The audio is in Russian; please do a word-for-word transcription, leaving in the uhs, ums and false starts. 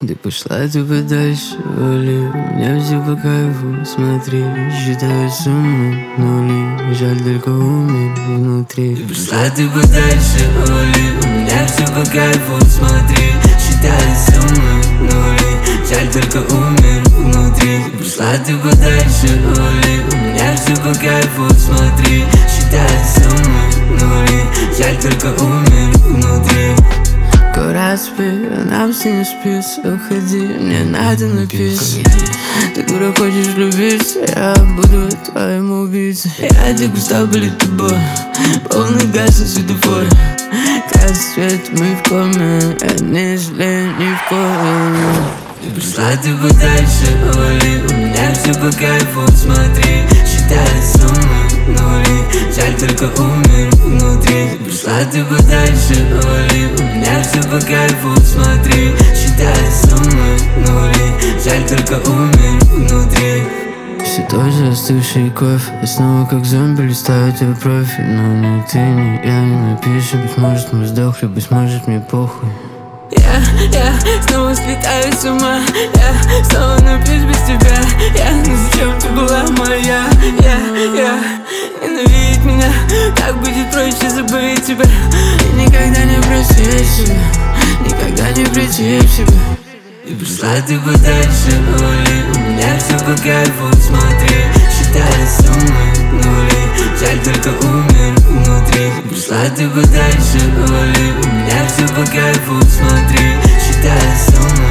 Ты пошла ты подальше, Оли. У меня все по кайфу, смотри. Считаю суммы, нули. Жаль, только умер внутри. Ты пошла ты подальше, Оли. У меня все по кайфу, смотри. Считаю суммы, нули. Жаль, только умер внутри. Ты пошла ты подальше, Оли. У меня все по кайфу, смотри. Считаю суммы, нули. Жаль, только умер внутри. Гора спи, а нам с ним спится. Уходи, мне надо напиться. Ты дура, хочешь влюбиться, я буду твоим убийцей. Я дико устал, болит тобой. Полный газ на светофоре. Красный свет, мы в коме. Я не жалею ни в коем. Ты пришла ты подальше, Оли. У меня все по кайфу, смотри. Считаю суммы, нули. Жаль, только умер внутри. Ты пришла ты подальше, Оли. У меня все по кайфу, смотри. Считаю суммы, нули. Жаль, только умер внутри. Все тот же остывший кофе. Я снова как зомби листаю твой профиль. Но ни ты, ни я не напишем. Быть может мы сдохли, быть может мне похуй. Я, я снова слетаю с ума. Я снова напьюсь без тебя. Я, ну зачем ты была моя? Я, я ненавидеть меня. Так будет проще забыть тебя. И никогда не простить себя. Никогда не прийти в себя. И пришла ты подальше, Оли. У меня все по кайфу, смотри. Считаю суммы, нули. Жаль, только умер внутри. И пришла ты подальше, Оли. У меня все по кайфу, смотри. Считаю суммы.